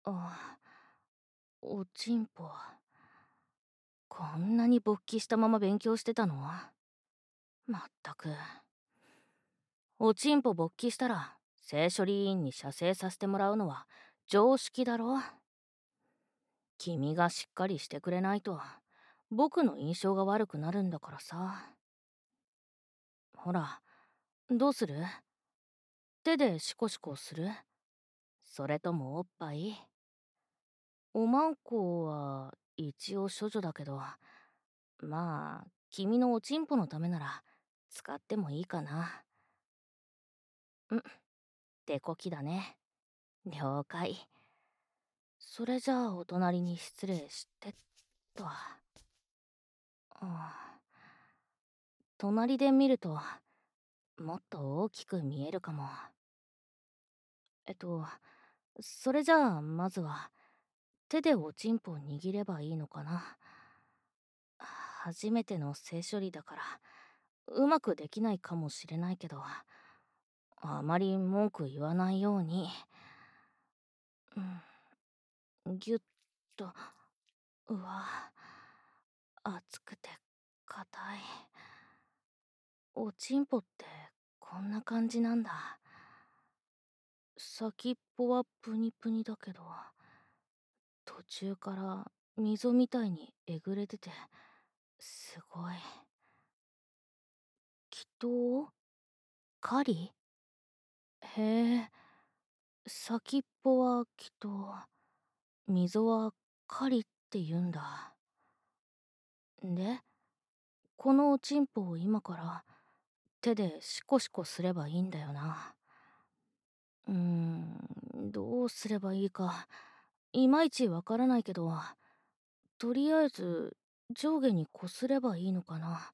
あ、おちんぽ。こんなに勃起したまま勉強してたの？まったく。おちんぽ勃起したら、性処理委員に射精させてもらうのは常識だろ。君がしっかりしてくれないと、僕の印象が悪くなるんだからさ。ほら、どうする？手でシコシコする？それともおっぱい？おまんこは一応処女だけど、まあ、君のおちんぽのためなら使ってもいいかな。手こきだね。了解。それじゃあお隣に失礼してっと。隣で見るともっと大きく見えるかも。えっと、それじゃあまずは手でおちんぽを握ればいいのかな。初めての性処理だからうまくできないかもしれないけど、あまり文句言わないように。ぎゅっと。うわ、熱くて硬い。おちんぽってこんな感じなんだ。先っぽはプニプニだけど、途中から溝みたいにえぐれてて、すごい。祈祷？狩り？へえ、先っぽは祈祷、溝は狩りって言うんだ。で、このおちんぽを今から手でシコシコすればいいんだよな。どうすればいいか、いまいちわからないけど、とりあえず上下にこすればいいのかな。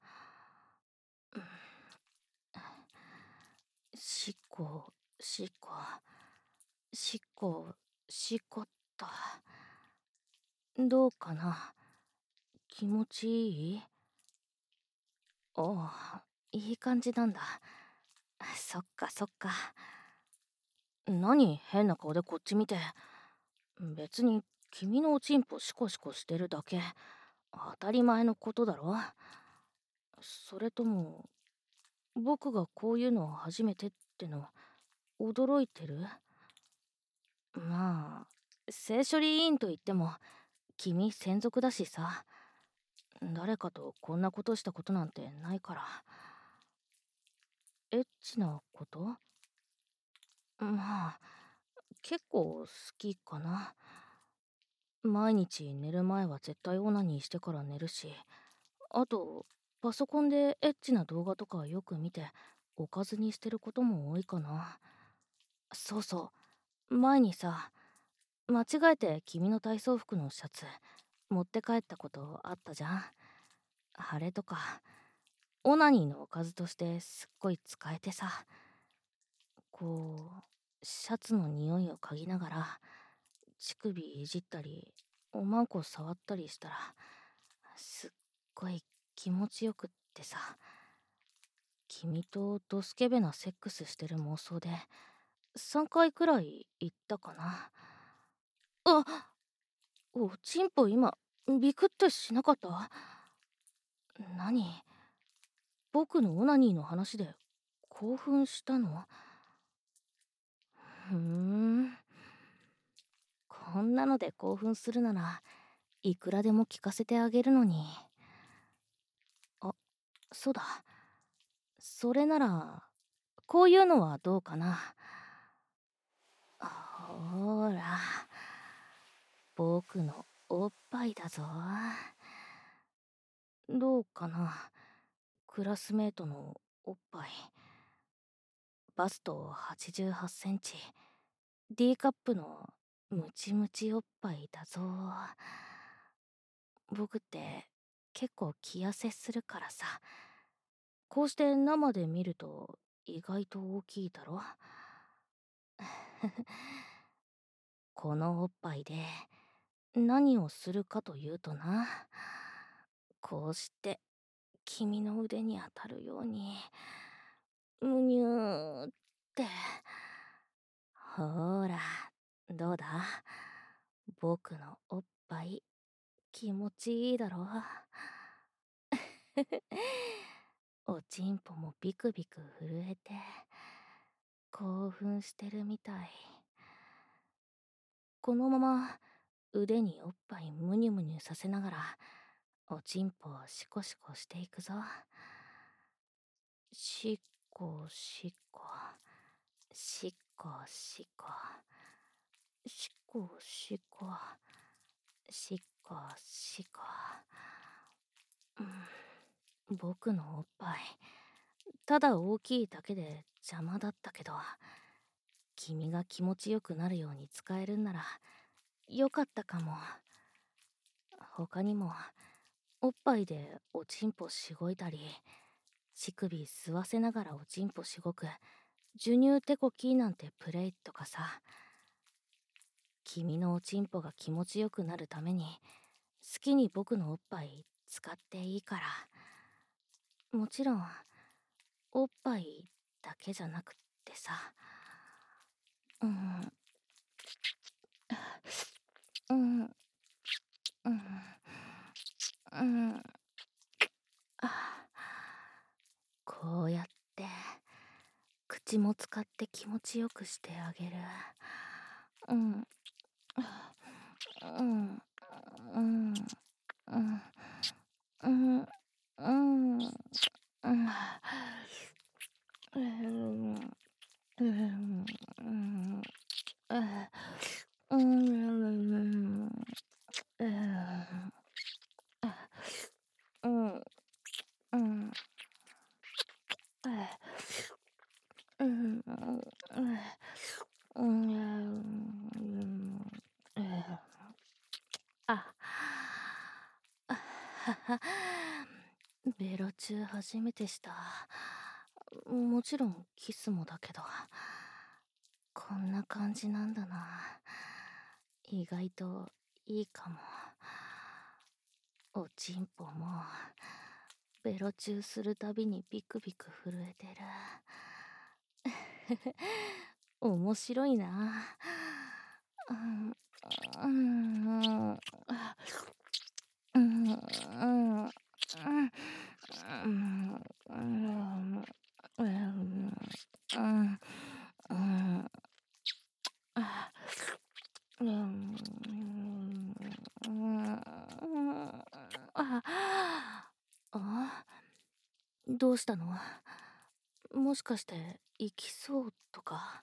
しっこ、しっこ、しっこ、しっこっと。どうかな？気持ちいい？おう、いい感じなんだ。そっかそっか。何変な顔でこっち見て。別に君のおちんぽシコシコしてるだけ。当たり前のことだろ。それとも、僕がこういうの初めてっての、驚いてる？まあ、性処理委員といっても、君専属だしさ。誰かとこんなことしたことなんてないから。エッチなこと？まあ、結構好きかな。毎日寝る前は絶対オナニーしてから寝るし、あと、パソコンでエッチな動画とかよく見て、おかずにしてることも多いかな。そうそう、前にさ、間違えて君の体操服のシャツ、持って帰ったことあったじゃん。あれとか、オナニーのおかずとしてすっごい使えてさ、こシャツの匂いを嗅ぎながら、乳首いじったり、おまんこ触ったりしたら、すっごい気持ちよくってさ、君とドスケベなセックスしてる妄想で、3回くらい行ったかな。あ、おちんぽ今、ビクってしなかった？何？僕のオナニーの話で興奮したの？ふーん。こんなので興奮するならいくらでも聞かせてあげるのに。あ、そうだ。それならこういうのはどうかな。ほーら、僕のおっぱいだぞ。どうかな、クラスメートのおっぱい。バスト88センチ、D カップのムチムチおっぱいだぞ。僕って結構気痩せするからさ、こうして生で見ると意外と大きいだろ。このおっぱいで何をするかというとな、こうして君の腕に当たるようにむにゅーって。ほーら、どうだ？ 僕のおっぱい気持ちいいだろ。おちんぽもビクビク震えて興奮してるみたい。このまま腕におっぱいムニュムニュさせながらおちんぽをシコシコしていくぞ。しっこしっこしっこしっこしっこしっこしっこしっこ。僕のおっぱいただ大きいだけで邪魔だったけど、君が気持ちよくなるように使えるんならよかったかも。他にもおっぱいでおちんぽしごいたり、乳首吸わせながらおちんぽしごく授乳手こきなんてプレイとかさ。君のおちんぽが気持ちよくなるために好きに僕のおっぱい使っていいから。もちろんおっぱいだけじゃなくってさ。うん、うん、うん、うん。あ、こうやって口も使って気持ちよくしてあげる。うん、うん、うん、うん、うん、うん、うん、うん、うん、うん、うん、うん、うん、うん、うん、うん、あ、あはは、ベロ中初めてした。もちろんキスもだけど、こんな感じなんだな。意外といいかも。おちんぽもベロチューするたびにビクビク震えてる。面白いな。うん、うん、うん、うん、うん、うん、うん、うん、うん、うん、あ、うん、うん、あ、あ、どうしたの？もしかして行きそうとか？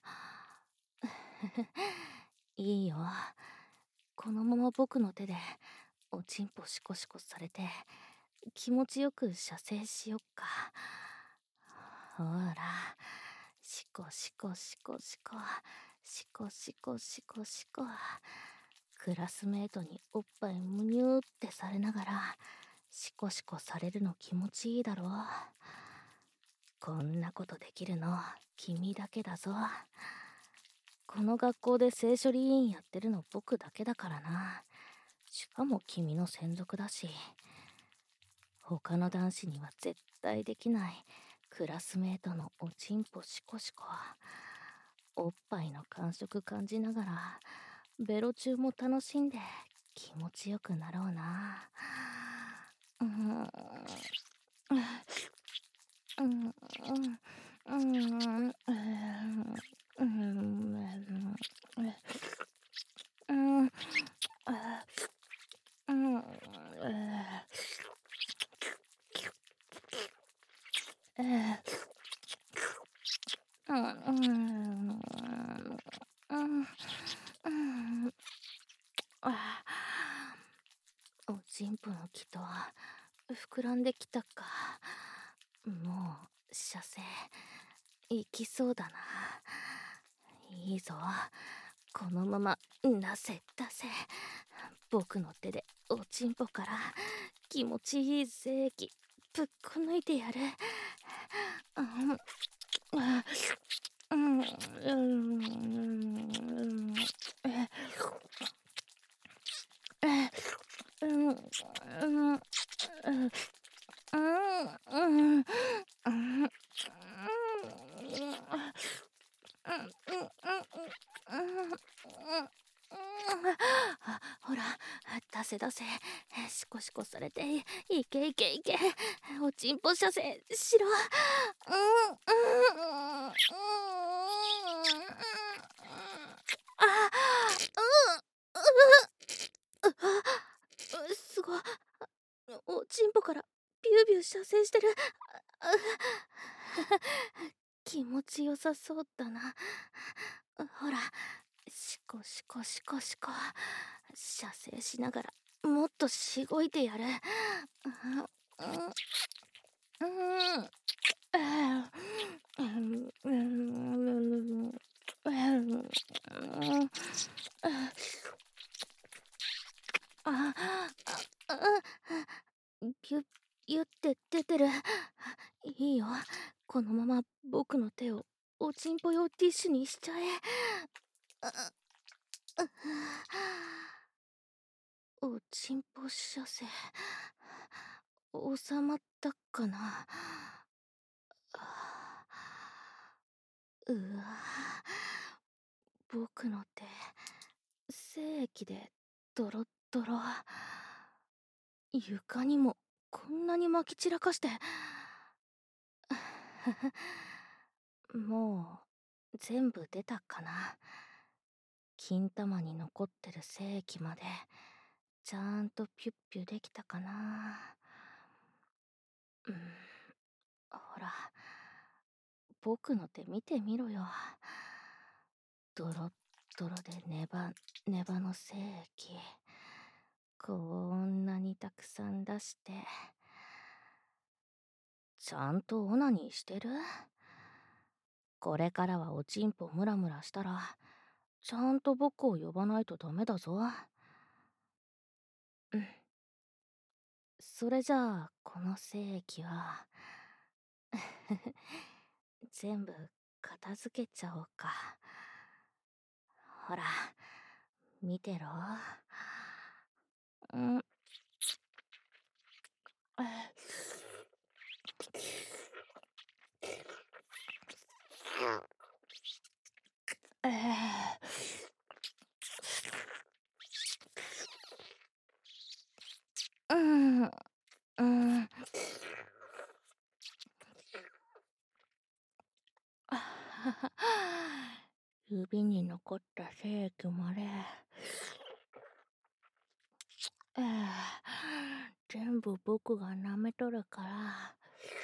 いいよ。このまま僕の手でおちんぽシコシコされて気持ちよく射精しよっか。ほら、シコシコシコシコシコシコシコシコ。クラスメートにおっぱいむにゅーってされながらシコシコされるの気持ちいいだろう。こんなことできるの君だけだぞ。この学校で性処理委員やってるの僕だけだからな。しかも君の専属だし、他の男子には絶対できないクラスメートのおちんぽシコシコ。おっぱいの感触感じながらベロ中も楽しんで気持ちよくなろうな。うん、うん、うん、うん、うん、うん、うん、うん、うん、あ、おちんぽの木と膨らんできたか。もう射精いきそうだな。いいぞ、このままなせ出せ。僕の手でおちんぽから気持ちいい精液ぶっこ抜いてやる。うん、うん、うん、うん、うん、 せ出せ。シコシコされて、いけいけいけ。おちんぽ射精しろ。あ、すごい。おちんぽからビュービュー射精してる。気持ちよさそうだな。ほら、シコシコシコシコ。射精しながらもっとしごいてやる。ビュッビュって出てる。いいよ、このまま僕の手をおちんぽ用ティッシュにしちゃえ。おちんぽ射精収まったかな。うわ、僕の手精液でドロッドロ。床にもこんなにまき散らかして。もう全部出たかな。金玉に残ってる精液までちゃんとピュッピュできたかな。ほら、僕の手見てみろよ。ドロッドロでネバネバの精液、こんなにたくさん出して。ちゃんとオナニーしてる？これからはおちんぽムラムラしたらちゃんと僕を呼ばないとダメだぞ。それじゃあこの精液は全部片付けちゃおうか。ほら、見てろ。んうん、うん。指に残った精液まで。全部僕が舐めとるから。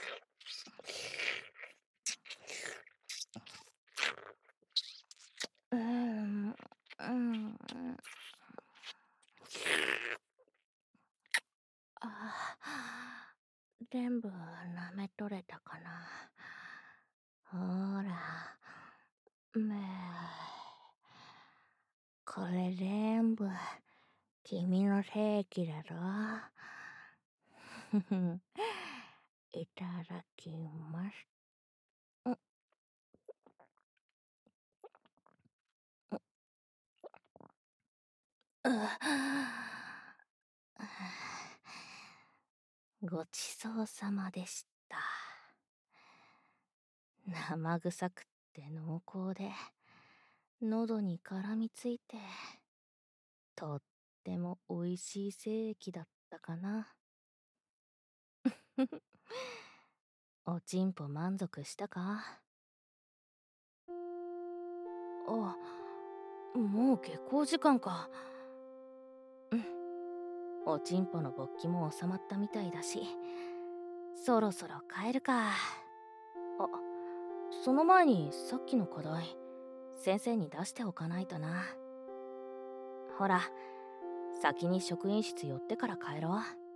全部舐めとれたかな。ほら、これ全部君の精液だろ。いただきます。ごちそうさまでした。生臭くって濃厚で喉に絡みついてとってもおいしい精液だったかな。おちんぽ満足したか？あ、もう下校時間か。おちんぽの勃起も収まったみたいだし、そろそろ帰るか。その前にさっきの課題先生に出しておかないとな。ほら、先に職員室寄ってから帰ろう。